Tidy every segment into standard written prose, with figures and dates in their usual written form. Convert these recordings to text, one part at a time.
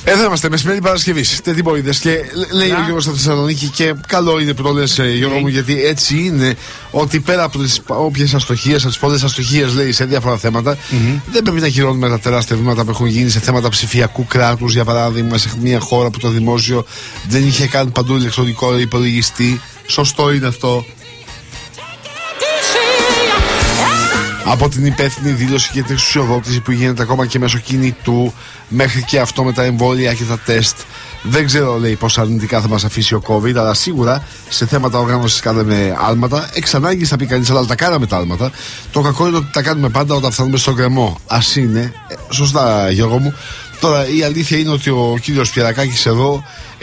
Εδώ είμαστε, μεσημέρι Παρασκευής. Τι μπορείτε. Και λέει ο Γιώργος στη Θεσσαλονίκη, και καλό είναι που το λες, Γιώργο μου, γιατί έτσι είναι, ότι πέρα από τις όποιες αστοχίες, από τις πολλές αστοχίες, λέει, σε διάφορα θέματα, δεν πρέπει να χειρώνουμε τα τεράστια βήματα που έχουν γίνει σε θέματα ψηφιακού κράτους. Για παράδειγμα, σε μια χώρα που το δημόσιο δεν είχε καν παντού ηλεκτρονικό υπολογιστή. Σωστό είναι αυτό. Από την υπεύθυνη δήλωση και την εξουσιοδότηση που γίνεται ακόμα και μέσω κινητού, μέχρι και αυτό με τα εμβόλια και τα τεστ. Δεν ξέρω, λέει, πόσα αρνητικά θα μας αφήσει ο COVID, αλλά σίγουρα σε θέματα οργάνωσης κάναμε άλματα. Εξ ανάγκης θα πει κανείς, αλλά τα κάναμε τα άλματα. Το κακό είναι ότι τα κάνουμε πάντα όταν φτάνουμε στον κρεμό. Ας είναι. Σωστά, Γιώργο μου. Τώρα η αλήθεια είναι ότι ο κύριος Πιερακάκης εδώ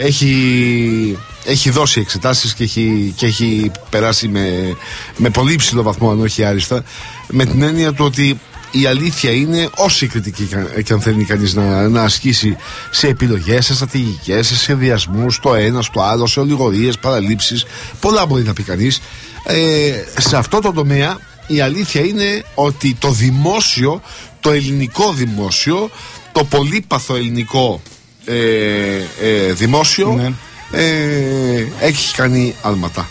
έχει δώσει εξετάσεις και έχει περάσει με πολύ υψηλό βαθμό, αν όχι άριστα, με την έννοια του ότι η αλήθεια είναι, όση κριτική και αν θέλει κανείς να ασκήσει σε επιλογές, σε στρατηγικές, σε σχεδιασμούς, το ένα, στο άλλο, σε ολιγορίες, παραλήψεις, πολλά μπορεί να πει κανείς. Σε αυτό το τομέα η αλήθεια είναι ότι το δημόσιο, το ελληνικό δημόσιο, το πολύπαθο ελληνικό δημόσιο, ναι, έχει κάνει άλματα.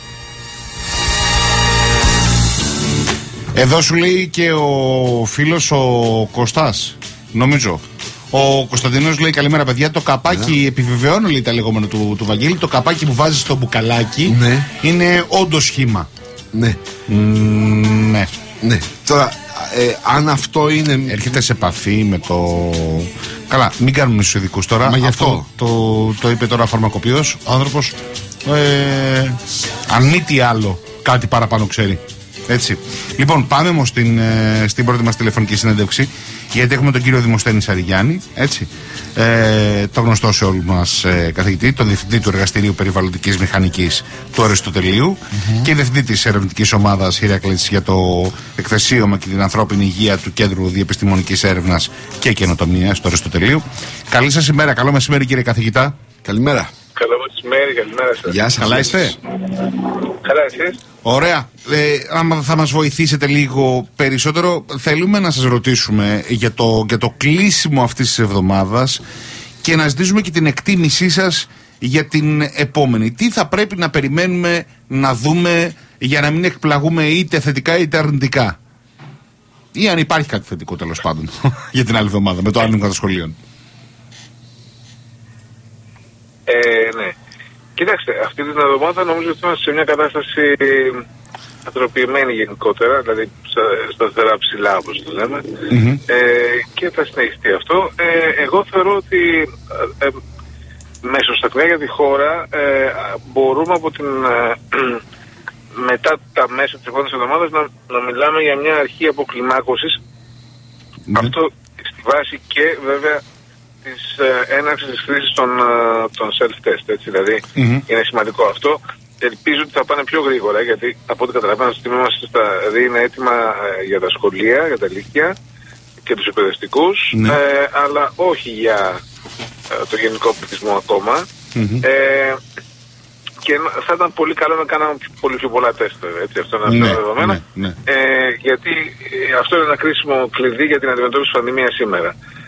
Εδώ σου λέει και ο φίλος ο Κωστάς, νομίζω. Ο Κωνσταντινός λέει: καλημέρα, παιδιά. Το καπάκι, επιβεβαιώνω, λέει, τα λεγόμενα του Βαγγέλη. Το καπάκι που βάζεις στο μπουκαλάκι, ναι, είναι όντως σχήμα. Ναι. Ναι. Ναι. Τώρα, αν αυτό είναι. Έρχεται σε επαφή με το. Καλά, μην κάνουμε στους ειδικούς τώρα. Μα γι' αυτό. Το είπε τώρα φαρμακοποιός ο άνθρωπος. Αν μη τι άλλο, κάτι παραπάνω ξέρει. Έτσι. Λοιπόν, πάμε όμως στην πρώτη μας τηλεφωνική συνέντευξη, γιατί έχουμε τον κύριο Δημοσθένη Σαριγιάννη, έτσι, το γνωστό σε όλους μας καθηγητή, τον διευθυντή του Εργαστηρίου Περιβαλλοντικής Μηχανικής του Αριστοτελείου και διευθυντή της ερευνητικής ομάδας Ηρακλής για το εκθεσίωμα και την ανθρώπινη υγεία του Κέντρου Διεπιστημονικής Έρευνας και Καινοτομίας του Αριστοτελείου. Καλή σας ημέρα, καλό μεσημέρι, κύριε καθηγητά. Καλημέρα. Καλό μεσημέρι, καλημέρα σας. Γεια σας. Καλά είστε? Καλά, εσείς? Ωραία. Αν θα μας βοηθήσετε λίγο περισσότερο, θέλουμε να σας ρωτήσουμε για το κλείσιμο αυτής της εβδομάδας και να ζητήσουμε και την εκτίμησή σας για την επόμενη. Τι θα πρέπει να περιμένουμε να δούμε για να μην εκπλαγούμε είτε θετικά είτε αρνητικά? Ή αν υπάρχει κάτι θετικό, τέλος πάντων, για την άλλη εβδομάδα με το άνοιγμα των σχολείων. Ναι. Κοιτάξτε, αυτή την εβδομάδα νομίζω ότι είμαστε σε μια κατάσταση ανθρωπιμένη γενικότερα, δηλαδή σταθερά ψηλά, όπως το λέμε, και θα συνεχιστεί αυτό. Εγώ θεωρώ ότι μεσοσταθμιά για τη χώρα μπορούμε από την μετά τα μέσα της επόμενης εβδομάδας να μιλάμε για μια αρχή αποκλιμάκωσης. Αυτό στη βάση και βέβαια της έναρξης της χρήσης των self-test, έτσι, δηλαδή είναι σημαντικό αυτό. Ελπίζω ότι θα πάνε πιο γρήγορα, γιατί από ό,τι καταλαβαίνω το τίμημα μας είναι έτοιμα για τα σχολεία, για τα λύκεια και τους εκπαιδευτικούς, αλλά όχι για το γενικό πληθυσμό ακόμα. Και θα ήταν πολύ καλό να κάναμε πολύ πιο πολλά τεστ, έτσι, αυτό είναι αυτό δεδομένο. Γιατί αυτό είναι ένα κρίσιμο κλειδί για την αντιμετώπιση της πανδημίας σήμερα.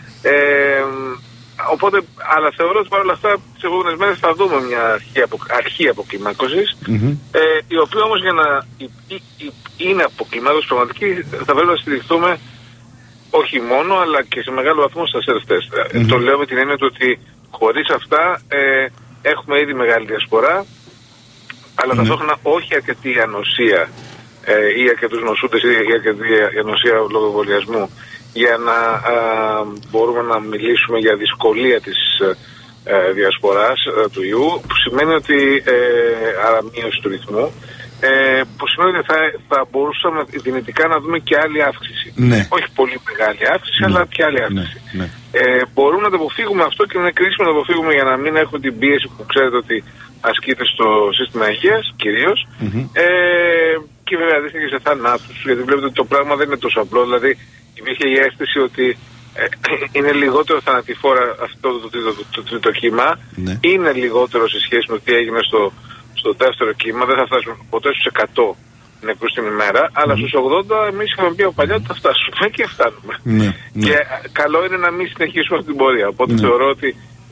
Οπότε, αλλά θεωρώ ότι παρόλα αυτά τις επόμενες μέρες θα δούμε μια αρχή αποκλιμάκωσης, η οποία όμως για να είναι αποκλιμάκωση πραγματική θα πρέπει να στηριχθούμε όχι μόνο αλλά και σε μεγάλο βαθμό στα self-test. Το λέω με την έννοια του ότι χωρίς αυτά έχουμε ήδη μεγάλη διασπορά, αλλά ταυτόχρονα όχι αρκετή ανοσία ή αρκετούς νοσούντες ή αρκετή ανοσία λόγω εμβολιασμού για να μπορούμε να μιλήσουμε για δυσκολία της διασποράς του ιού, που σημαίνει ότι άρα μείωση του ρυθμού, που σημαίνει ότι θα μπορούσαμε δυνητικά να δούμε και άλλη αύξηση. Όχι πολύ μεγάλη αύξηση, αλλά και άλλη αύξηση. Μπορούμε να το αποφύγουμε αυτό και είναι κρίσιμο να το αποφύγουμε για να μην έχουμε την πίεση που ξέρετε ότι ασκείται στο σύστημα υγείας κυρίως, και βέβαια δείχνει και σε θανάτους, γιατί βλέπετε ότι το πράγμα δεν είναι τόσο απλό. Δηλαδή υπήρχε η αίσθηση ότι είναι λιγότερο θανατηφόρα αυτό το τρίτο κύμα, είναι λιγότερο σε σχέση με τι έγινε στο δεύτερο κύμα. Δεν θα φτάσουμε ποτέ στους 100 νεκρούς την ημέρα, αλλά στους 80 εμείς είχαμε πει από παλιά ότι θα φτάσουμε και φτάνουμε. Και καλό είναι να μην συνεχίσουμε αυτή την πορεία. Οπότε θεωρώ ότι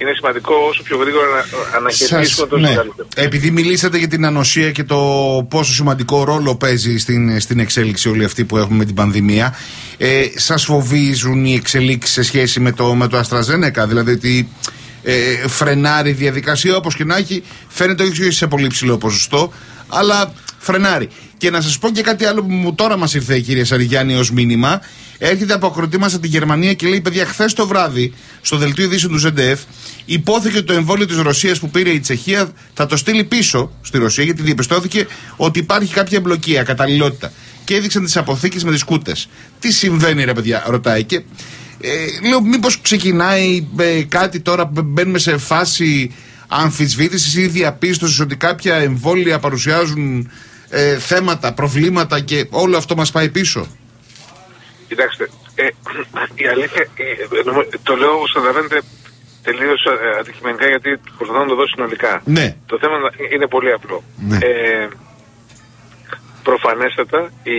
είναι σημαντικό όσο πιο γρήγορα να αναχαιτήσουμε τόσο καλύτερο. Επειδή μιλήσατε για την ανοσία και το πόσο σημαντικό ρόλο παίζει στην εξέλιξη όλη αυτή που έχουμε με την πανδημία, σας φοβίζουν οι εξελίξεις σε σχέση με το AstraZeneca, δηλαδή ότι φρενάρει η διαδικασία, όπως και να έχει, φαίνεται όχι σε πολύ ψηλό ποσοστό, αλλά φρενάρει. Και να σας πω και κάτι άλλο που τώρα μας ήρθε, κύριε Σαριγιάννη, ως μήνυμα. Έρχεται από ακροτή μας από τη Γερμανία και λέει: παιδιά, χθες το βράδυ στο δελτίο ειδήσεων του ZDF υπόθηκε ότι το εμβόλιο της Ρωσίας που πήρε η Τσεχία θα το στείλει πίσω στη Ρωσία, γιατί διαπιστώθηκε ότι υπάρχει κάποια εμπλοκή, ακαταλληλότητα. Και έδειξαν τις αποθήκες με τις κούτες. Τι συμβαίνει, ρε παιδιά, ρωτάει. Και λέω: μήπως ξεκινάει κάτι τώρα, μπαίνουμε σε φάση αμφισβήτησης ή διαπίστωσης ότι κάποια εμβόλια παρουσιάζουν θέματα, προβλήματα και όλο αυτό μας πάει πίσω. Κοιτάξτε, η αλήθεια, το λέω όπως καταλαβαίνετε τελείως αντικειμενικά, γιατί προσπαθώ να το δω συνολικά. Ναι. Το θέμα είναι πολύ απλό. Ναι. Προφανέστατα η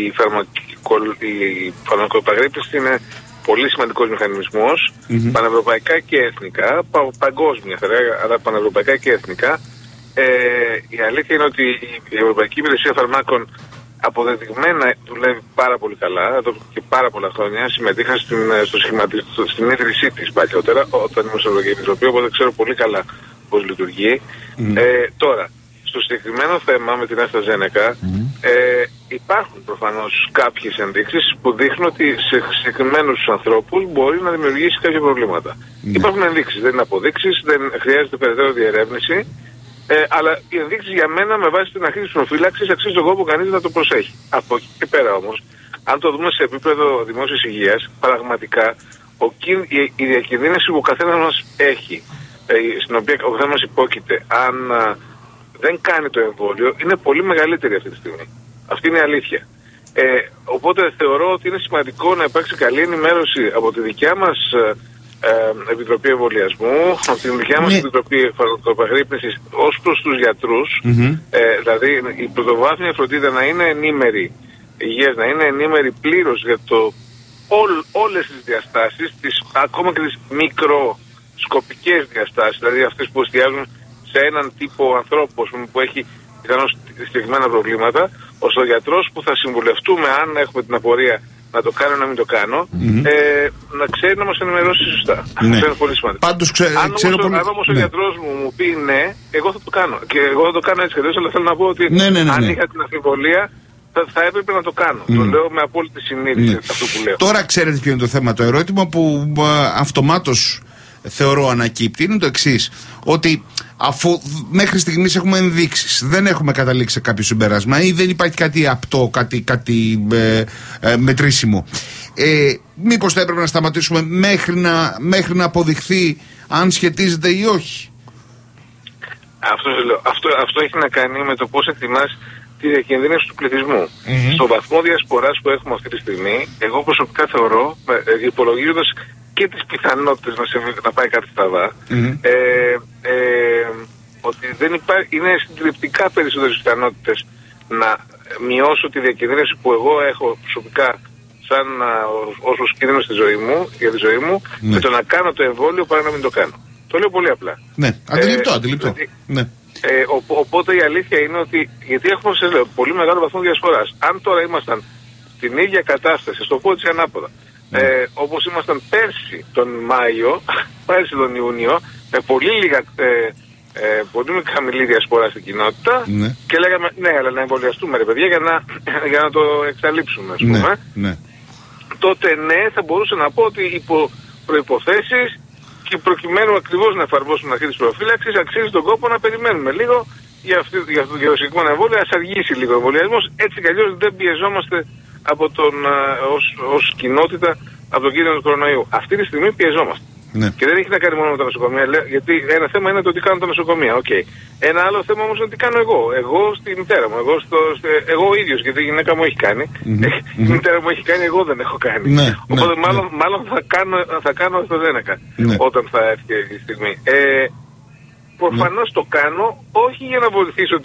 φαρμακοεπαγρύπνηση είναι πολύ σημαντικός μηχανισμός, πανευρωπαϊκά και εθνικά, παγκόσμια θα λέγα, αλλά πανευρωπαϊκά και εθνικά. Η αλήθεια είναι ότι η Ευρωπαϊκή Υπηρεσία Φαρμάκων αποδεδειγμένα δουλεύει πάρα πολύ καλά, εδώ και πάρα πολλά χρόνια. Συμμετείχα στην ίδρυσή της παλιότερα, όταν ήμουν στην Ευρωπαϊκή Επιτροπή, οπότε ξέρω πολύ καλά πώς λειτουργεί. Τώρα, στο συγκεκριμένο θέμα με την AstraZeneca, υπάρχουν προφανώς κάποιες ενδείξεις που δείχνουν ότι σε συγκεκριμένους ανθρώπους μπορεί να δημιουργήσει κάποια προβλήματα. Υπάρχουν ενδείξεις, δεν είναι αποδείξεις, δεν χρειάζεται περαιτέρω διερεύνηση. Αλλά οι ενδείξεις για μένα, με βάση την αρχή της προφύλαξης, αξίζει τον κόπο κανείς να το προσέχει. Από εκεί και πέρα όμως, αν το δούμε σε επίπεδο δημόσιας υγείας, πραγματικά η διακινδύνευση που ο καθένας μας έχει, στην οποία ο καθένας μας υπόκειται, αν δεν κάνει το εμβόλιο, είναι πολύ μεγαλύτερη αυτή τη στιγμή. Αυτή είναι η αλήθεια. Οπότε θεωρώ ότι είναι σημαντικό να υπάρξει καλή ενημέρωση από τη δικιά μας Επιτροπή Εμβολιασμού, από την δικιά μας Επιτροπή Φαρμακοεπαγρύπνησης ως προς τους γιατρούς, δηλαδή η πρωτοβάθμια φροντίδα να είναι ενήμερη υγείας, να είναι ενήμερη πλήρως για όλες τις διαστάσεις, ακόμα και τις μικροσκοπικές διαστάσεις, δηλαδή αυτές που εστιάζουν σε έναν τύπο ανθρώπου που έχει πιθανώς συγκεκριμένα προβλήματα, ώστε ο γιατρός που θα συμβουλευτούμε, αν έχουμε την απορία να το κάνω ή να μην το κάνω, να ξέρει να μας ενημερώσει σωστά. Αυτό είναι πολύ σημαντικό. Αν όμως ο γιατρός μου πει ναι, εγώ θα το κάνω. Και εγώ θα το κάνω έτσι και αλλά θέλω να πω ότι αν είχα την αμφιβολία, θα έπρεπε να το κάνω. Το λέω με απόλυτη συνείδηση αυτό που λέω. Τώρα ξέρετε ποιο είναι το θέμα. Το ερώτημα που αυτομάτως θεωρώ ανακύπτει είναι το εξής: ότι αφού μέχρι στιγμής έχουμε ενδείξεις, δεν έχουμε καταλήξει σε κάποιο συμπέρασμα ή δεν υπάρχει κάτι απτό, κάτι μετρήσιμο, μήπως θα έπρεπε να σταματήσουμε μέχρι να αποδειχθεί αν σχετίζεται ή όχι? Αυτό έχει να κάνει με το πώς εκτιμάς τη διακινδύνευση του πληθυσμού. Στο βαθμό διασποράς που έχουμε αυτή τη στιγμή, εγώ προσωπικά θεωρώ, υπολογίζοντας και τις πιθανότητες να πάει κάτι στραβά, ότι είναι συντριπτικά περισσότερες πιθανότητες να μειώσω τη διακινδύνευση που εγώ έχω προσωπικά σαν ως κίνδυνο στη ζωή μου, για τη ζωή μου, με το να κάνω το εμβόλιο παρά να μην το κάνω. Το λέω πολύ απλά. Ναι, αντιληπτό. Δηλαδή, οπότε η αλήθεια είναι ότι, γιατί έχουμε πολύ μεγάλο βαθμό διασποράς. Αν τώρα ήμασταν στην ίδια κατάσταση, στο πω έτσι ανάποδα, όπως ήμασταν πέρσι τον Μάιο, πέρσι τον Ιούνιο, με πολύ πολύ χαμηλή διασπορά στην κοινότητα, και λέγαμε ναι, αλλά να εμβολιαστούμε ρε παιδιά για να το εξαλείψουμε, ας πούμε. Τότε ναι, θα μπορούσα να πω ότι υπό προϋποθέσεις και προκειμένου ακριβώς να εφαρμόσουμε την αρχή της προφύλαξης, αξίζει τον κόπο να περιμένουμε λίγο για το συγκεκριμένο εμβόλιο, ας αργήσει λίγο ο εμβολιασμός. Έτσι κι αλλιώς δεν πιεζόμαστε από ως κοινότητα από τον κίνδυνο του κορονοϊού. Αυτή τη στιγμή πιεζόμαστε. Και δεν έχει να κάνει μόνο με τα νοσοκομεία, γιατί ένα θέμα είναι το τι κάνουν τα νοσοκομεία. Ένα άλλο θέμα όμως είναι τι κάνω εγώ. Εγώ στη μητέρα μου, εγώ ο ίδιος, γιατί η γυναίκα μου έχει κάνει. Η μητέρα μου έχει κάνει, εγώ δεν έχω κάνει. Οπότε μάλλον θα κάνω AstraZeneca όταν θα έρθει η στιγμή. Προφανώς το κάνω όχι για να βοηθήσω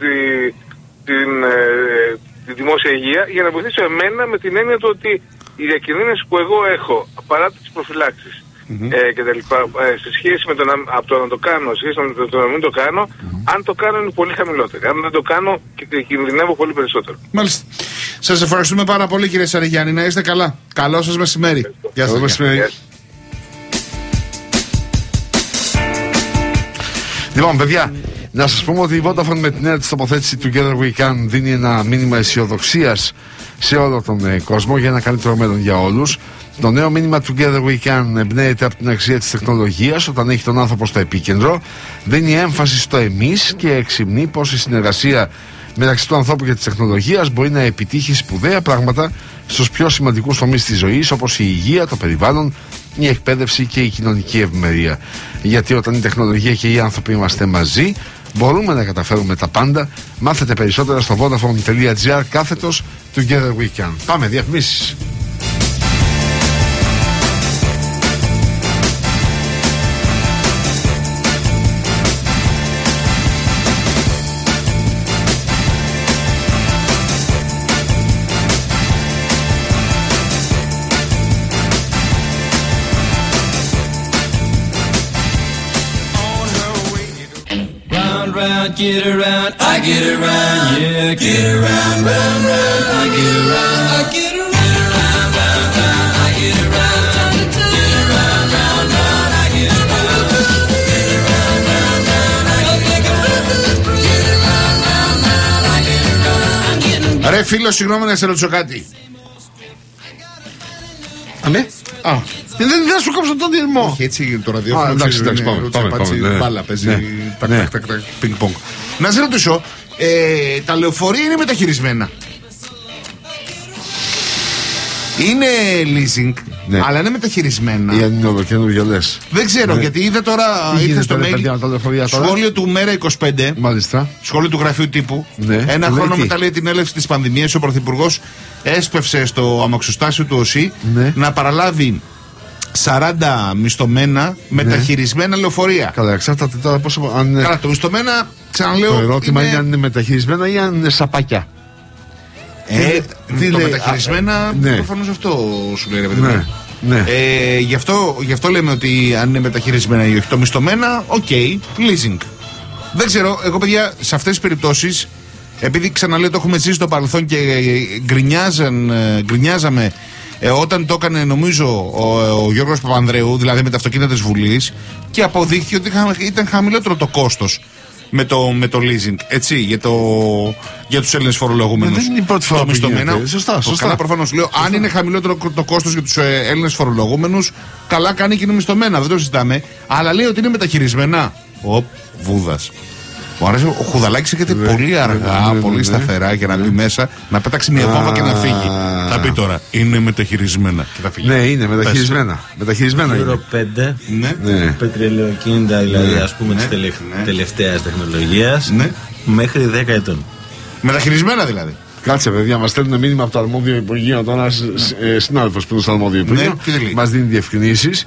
τη δημόσια υγεία, για να βοηθήσω εμένα με την έννοια του ότι η διακινδύνευση που εγώ έχω παρά τις προφυλάξεις και τα λοιπά, σε σχέση με από το να το κάνω, σε σχέση με το να μην το κάνω, αν το κάνω είναι πολύ χαμηλότερο. Αν δεν το κάνω, κινδυνεύω πολύ περισσότερο. Μάλιστα. Σας ευχαριστούμε πάρα πολύ, κύριε Σαριγιάννη. Να είστε καλά. Καλό σας μεσημέρι. Γεια σας. Μεσημέρι. Λοιπόν, παιδιά, να σας πούμε ότι η Vodafone με την νέα της τοποθέτηση Together We Can δίνει ένα μήνυμα αισιοδοξίας σε όλο τον κόσμο για ένα καλύτερο μέλλον για όλους. Το νέο μήνυμα Together We Can εμπνέεται από την αξία της τεχνολογίας όταν έχει τον άνθρωπο στο επίκεντρο, δίνει έμφαση στο εμείς και εξυμνεί πως η συνεργασία μεταξύ του ανθρώπου και της τεχνολογίας μπορεί να επιτύχει σπουδαία πράγματα στους πιο σημαντικούς τομείς της ζωής, όπως η υγεία, το περιβάλλον, η εκπαίδευση και η κοινωνική ευημερία. Γιατί όταν η τεχνολογία και οι άνθρωποι είμαστε μαζί, μπορούμε να καταφέρουμε τα πάντα. Μάθετε περισσότερα στο vodafone.gr/Together We Can. Πάμε, διαφημίσεις. Get around, I get around, yeah, get around, round, round, I get around, I get around, round, round, round, I get around, get around, round, round, I get around, get around, round, round, I get around, get around, round, round, I get around. Ρε φίλο, συγγνώμη να σε ρωτήσω κάτι. Ναι. Δεν σου κόψω τον διερμό. Όχι, έτσι το ραδιόφωνο. Εντάξει, πάμε. Μπάλα παίζει. Πινκ-πονγκ. Να σε ρωτήσω, τα λεωφορεία είναι μεταχειρισμένα. Είναι leasing, αλλά είναι μεταχειρισμένα. Ή αν είναι ολοκένουργια λες. Δεν ξέρω, γιατί είδα τώρα, ήρθε στο mail σχόλιο του Μέρα 25. Μάλιστα. Σχόλιο του γραφείου τύπου. Ένα λέει χρόνο τι? μετά, λέει, την έλευση της πανδημίας, ο Πρωθυπουργός έσπευσε στο αμαξοστάσιο του ΟΣΥ να παραλάβει 40 μισθωμένα μεταχειρισμένα λεωφορεία. Καλά, εξάρτητα τώρα πόσο. Καλά, το μισθωμένα, ξαναλέω. Το ερώτημα είναι αν είναι μεταχειρισμένα ή αν είναι σαπάκια. Το μεταχειρισμένα, προφανώς αυτό σου λέει, ρε παιδί μου. Ναι. Γι' αυτό λέμε ότι αν είναι μεταχειρισμένα ή όχι. Το μισθωμένα, leasing. Δεν ξέρω, εγώ παιδιά, σε αυτές τις περιπτώσεις, επειδή ξαναλέω το έχουμε ζήσει στο παρελθόν και γκρινιάζαμε όταν το έκανε, νομίζω, ο Γιώργος Παπανδρέου, δηλαδή με τα αυτοκίνητα της Βουλής, και αποδείχθηκε ότι ήταν χαμηλότερο το κόστος με το leasing, έτσι, για τους Έλληνες φορολογούμενους. Δεν είναι η πρώτη φορά που γίνεται. Σωστά. Καλά, προφανώς λέω, αν είναι χαμηλότερο το κόστος για τους Έλληνες φορολογούμενους, καλά κάνει και είναι μισθωμένα, δεν το συζητάμε. Αλλά λέει ότι είναι μεταχειρισμένα. Βούδας. Μου αρέσει, ο Χουδαλάκης έρχεται πολύ αργά, πολύ σταθερά για να μπει μέσα, να πέταξει μια βόμβα και να φύγει. Θα πει τώρα, είναι μεταχειρισμένα. Και θα φύγει. Ναι, είναι μεταχειρισμένα. Μεταχειρισμένα Euro 5, πετρελαιοκίνητα, δηλαδή, ας πούμε, της τελευταίας τεχνολογίας, μέχρι 10 ετών. Μεταχειρισμένα δηλαδή. Κάτσε, παιδιά, μας στέλνουν μήνυμα από το αρμόδιο Υπουργείο. Τώρα συνάδελφος που είναι στο αρμόδιο Υπουργείο μας δίνει διευκρινήσεις.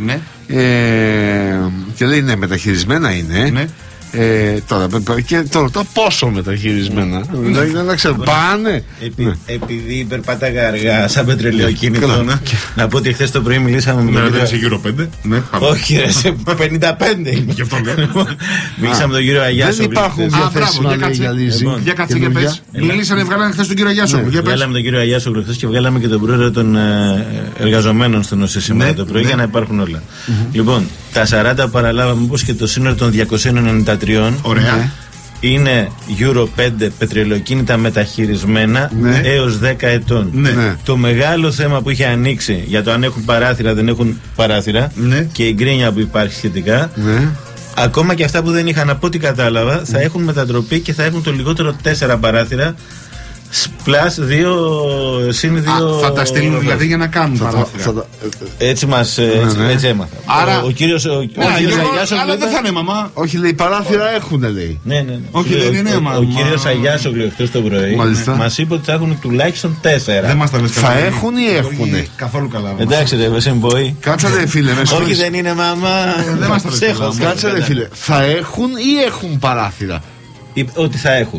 Και λέει, ναι, μεταχειρισμένα είναι. Τώρα πόσο μεταχειρισμένα. Δηλαδή δεν ξέρω. Πάνε. Επειδή περπάταγα αργά σαν πετρελαιοκίνητο, να πω ότι χθες το πρωί μιλήσαμε με τον κύριο. Σε Euro 5. Όχι, ρε, σε 55 είναι. Γι' αυτό λέω. Μιλήσαμε με τον κύριο Αγιάσογλου. Δεν υπάρχουν διαθέσιμα για leasing. Για κάτσε και πες. Μιλήσανε, βγάλανε χθες τον κύριο Αγιάσογλου. Βγάλαμε τον κύριο Αγιάσογλου χθες και βγάλαμε και τον πρόεδρο των εργαζομένων στον ΟΣΕ σήμερα το πρωί για να υπάρχουν όλα. Λοιπόν, τα 40 παραλάβαμε όπως και το σύνολο των 293. Ωραία. Είναι Euro 5 πετρελαιοκίνητα μεταχειρισμένα έως 10 ετών. Το μεγάλο θέμα που είχε ανοίξει για το αν έχουν παράθυρα, δεν έχουν παράθυρα, και η γκρίνια που υπάρχει σχετικά, ακόμα και αυτά που δεν είχαν, από ό,τι κατάλαβα, θα έχουν μετατροπή και θα έχουν το λιγότερο 4 παράθυρα. Plus 2 συν 2. Θα τα στείλουν δηλαδή για να κάνουν παράθυρα. Έτσι έμαθα. Άρα ο κύριος Αγιάσογλου. Αλλά δεν θα είναι, μαμά. Όχι, λέει, παράθυρα έχουν, λέει. Ναι. Όχι, δεν είναι, μαμά. Ο κύριος Αγιάσογλου χθες το πρωί μας είπε ότι θα έχουν τουλάχιστον 4. Δεν μας τα λες θα έχουν ή έχουν. Καθόλου καλά. Εντάξει, ρε, δεν μπορεί. Κάτσε, ρε, φίλε. Όχι, δεν είναι, μαμά. Δεν μας τα λες. Κάτσε, ρε, φίλε. Θα έχουν ή έχουν παράθυρα. Ότι θα έχουν.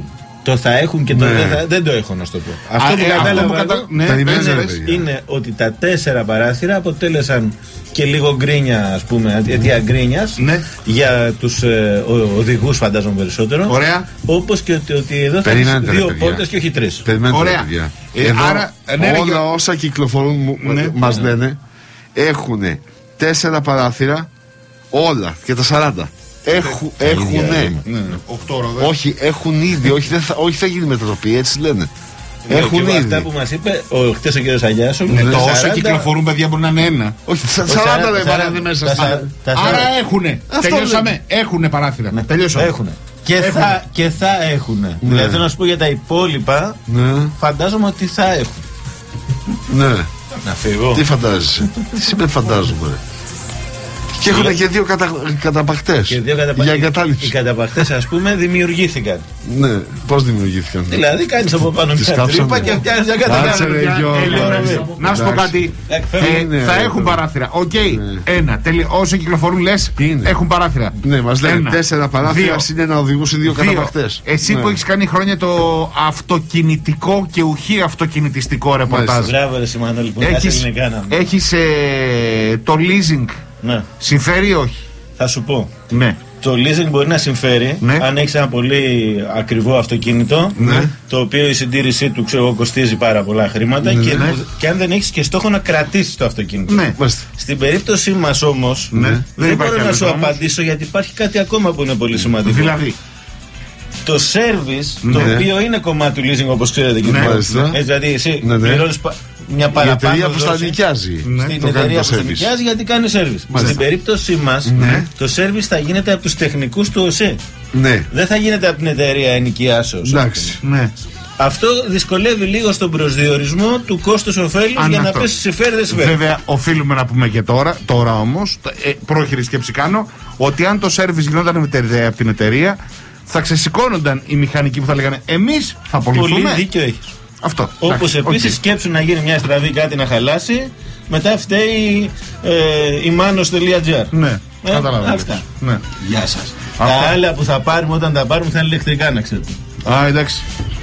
Το θα έχουν και το δεν το έχω, να σου το πω. Αυτό που κατάλαβα είναι ότι τα 4 παράθυρα αποτέλεσαν και λίγο γκρίνια, ας πούμε, αιτία γκρίνιας για τους οδηγούς, φαντάζομαι περισσότερο. Ωραία. Όπως και ότι εδώ θα έχεις 2 πόρτες και όχι 3. Ωραία. Άρα, όλα όσα κυκλοφορούν μας λένε έχουν 4 παράθυρα, όλα και τα 40. Έχουνε. 8 ώρα. Όχι, έχουν ήδη. Όχι, θα γίνει μετατροπή, έτσι λένε. Έχουν ήδη. Αυτά που μας είπε χτες ο κ. Αγιάσου. Το όσα κυκλοφορούν, παιδιά, μπορεί να είναι 1. Όχι, 40 δεν πάνε μέσα. Άρα έχουνε. Τελειώσαμε. Έχουνε παράθυρα. Τελειώσαμε. Και θα έχουνε. Δηλαδή θέλω να σου πω για τα υπόλοιπα, φαντάζομαι ότι θα έχουν. Ναι. Να φύγω. Τι φαντάζεσαι? Τι σημαίνει φαντάζομαι? Και έχουν και 2 καταπαχτές για εγκατάλειψη. Οι καταπαχτές, ας πούμε, δημιουργήθηκαν. Ναι, πώς δημιουργήθηκαν? Δηλαδή κάνεις από πάνω μια τρύπα και φτιάχνεις μια καταπαχτή. Να σου πω κάτι. Θα έχουν παράθυρα. Οκ, 1. Όσο κυκλοφορούν, λες, έχουν παράθυρα. Ναι, μας λένε 4 παράθυρα είναι να οδηγούν 2 καταπαχτές. Εσύ που έχεις κάνει χρόνια το αυτοκινητικό και ουχή αυτοκινητιστικό ρεπορτάζ. Μπράβο, ρε Σιμανόλη, έχεις το leasing. Ναι. Συμφέρει ή όχι? Θα σου πω. Ναι. Το leasing μπορεί να συμφέρει αν έχεις ένα πολύ ακριβό αυτοκίνητο, το οποίο η συντήρησή του κοστίζει πάρα πολλά χρήματα, και αν δεν έχεις και στόχο να κρατήσεις το αυτοκίνητο. Στην περίπτωσή μας όμως δεν μπορώ να σου απαντήσω, γιατί υπάρχει κάτι ακόμα που είναι πολύ σημαντικό. Δηλαδή το service, το οποίο είναι κομμάτι του leasing, όπως ξέρετε. Δηλαδή εσύ πληρώνεις μια παραπάνω. Η εταιρεία που τα νοικιάζει. Στην εταιρεία που τα νοικιάζει, γιατί κάνει service. Στην περίπτωσή μας, το service θα γίνεται από τους τεχνικούς του ΟΣΕ. Δεν θα γίνεται από την εταιρεία ενοικιάσεως. Αυτό δυσκολεύει λίγο στον προσδιορισμό του κόστους ωφέλους για να πέσει σε φέρει. Βέβαια, οφείλουμε να πούμε και τώρα όμως, πρόχειρη σκέψη κάνω, ότι αν το service γινόταν από την εταιρεία, θα ξεσηκώνονταν οι μηχανικοί που θα λέγανε εμείς θα απολυθούμε. Πολύ δίκιο έχεις. Αυτό. Όπως επίσης σκέψου να γίνει μια στραβή, κάτι να χαλάσει, μετά φταίει η manos.gr. Ναι, καταλαβαίνω. Αυτά. Ναι. Γεια σας. Τα άλλα που θα πάρουμε όταν τα πάρουμε θα είναι ηλεκτρικά, να ξέρετε. Α, εντάξει.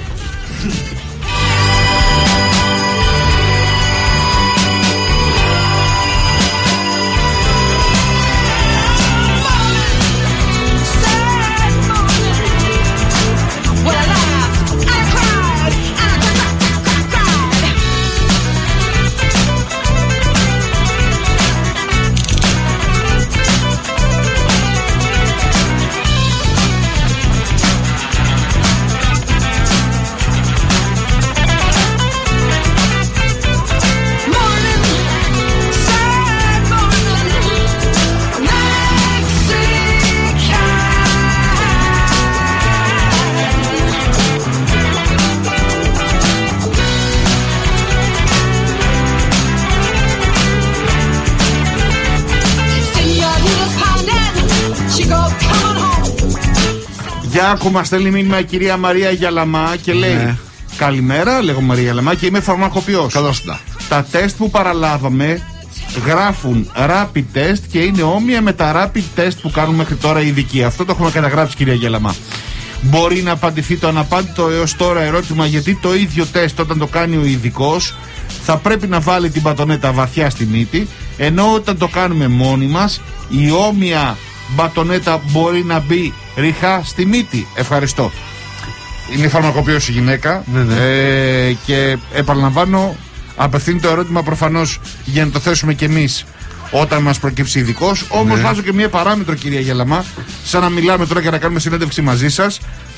Άκου, μας στέλνει μήνυμα η κυρία Μαρία Γιαλαμά και λέει: καλημέρα, λέγω Μαρία Γιαλαμά και είμαι φαρμακοποιός. Τα τεστ που παραλάβαμε γράφουν rapid test και είναι όμοια με τα rapid test που κάνουν μέχρι τώρα οι ειδικοί. Αυτό το έχουμε καταγράψει, κυρία Γιαλαμά. Μπορεί να απαντηθεί το αναπάντητο έως τώρα ερώτημα, γιατί το ίδιο τεστ όταν το κάνει ο ειδικός θα πρέπει να βάλει την μπατονέτα βαθιά στη μύτη, ενώ όταν το κάνουμε μόνοι μας η όμοια μπατονέτα μπορεί να μπει ριχά στη μύτη. Ευχαριστώ. Είναι φαρμακοποιός η γυναίκα. Και επαναλαμβάνω, απευθύνει το ερώτημα προφανώς για να το θέσουμε κι εμείς όταν μας προκύψει ειδικός. Όμως βάζω και μια παράμετρο, κυρία Γελαμά, σαν να μιλάμε τώρα και να κάνουμε συνέντευξη μαζί σας.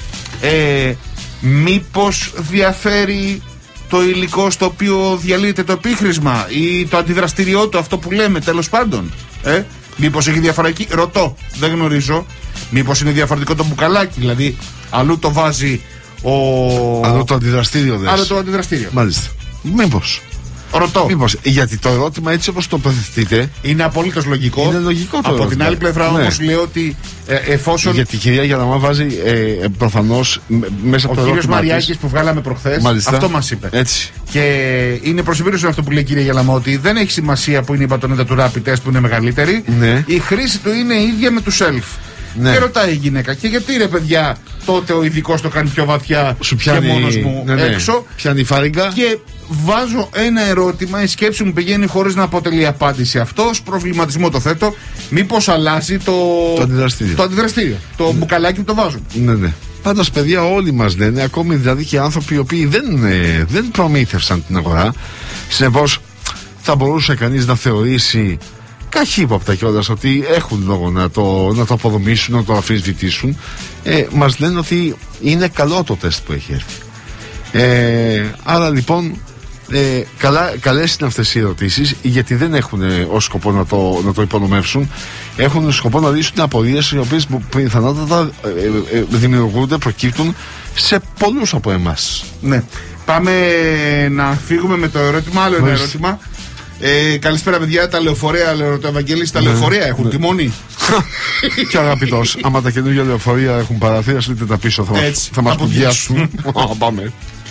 Μήπως διαφέρει το υλικό στο οποίο διαλύεται το επίχρησμα ή το αντιδραστηριό του, αυτό που λέμε, τέλος πάντων? Μήπως έχει διαφορετική? Ρωτώ, δεν γνωρίζω. Μήπως είναι διαφορετικό το μπουκαλάκι, δηλαδή αλλού το βάζει αλλού το αντιδραστήριο δες. Άλλο το αντιδραστήριο. Μάλιστα. Μήπως. Ρωτώ. Μήπως, γιατί το ερώτημα έτσι όπως το τοποθετείτε είναι απολύτως λογικό. Είναι λογικό το Από την άλλη πλευρά όμως λέω ότι εφόσον. Γιατί η κυρία Γιανναμά βάζει προφανώς μέσα από το ερώτημα. Ο κύριος Μαριάκης που βγάλαμε προχθές αυτό μας είπε. Έτσι. Και είναι προσυμπήρωση αυτό που λέει η κυρία Γιανναμά, ότι δεν έχει σημασία που είναι η μπατονέτα του rapid test που είναι μεγαλύτερη. Η χρήση του είναι ίδια με του self. Ναι. Και ρωτάει η γυναίκα, και γιατί ρε παιδιά τότε ο ειδικός το κάνει πιο βαθιά Σου πιάνει, και μόνος μου έξω. Πιάνει η φάριγγα. Και βάζω ένα ερώτημα, η σκέψη μου πηγαίνει χωρίς να αποτελεί απάντηση. Αυτό ως προβληματισμό το θέτω. Μήπως αλλάζει το αντιδραστήριο. Το μπουκαλάκι που το βάζουν. Ναι. Πάντως, παιδιά, όλοι μας λένε, ακόμη δηλαδή και άνθρωποι οι οποίοι δεν προμήθευσαν την αγορά. Συνεπώς, θα μπορούσε κανείς να θεωρήσει καχύποπτα κιόλας ότι έχουν λόγο να το αποδομήσουν, να το αμφισβητήσουν. Μας λένε ότι είναι καλό το τεστ που έχει έρθει. Άρα λοιπόν, καλές είναι αυτές οι ερωτήσεις, γιατί δεν έχουν ως σκοπό να το υπονομεύσουν. Έχουν σκοπό να λύσουν απορίες οι οποίες πιθανότατα δημιουργούνται, προκύπτουν σε πολλούς από εμάς. Ναι. Πάμε να φύγουμε με το ερώτημα. Άλλο ένα ερώτημα. Καλησπέρα, παιδιά. Τα λεωφορεία, λέει το Ευαγγέλης, τα λεωφορεία έχουν τιμόνι. Και αγαπητός, άμα τα καινούργια λεωφορεία έχουν παραθύραση, είτε τα πίσω θα μας πουδιάσουν. Πάμε.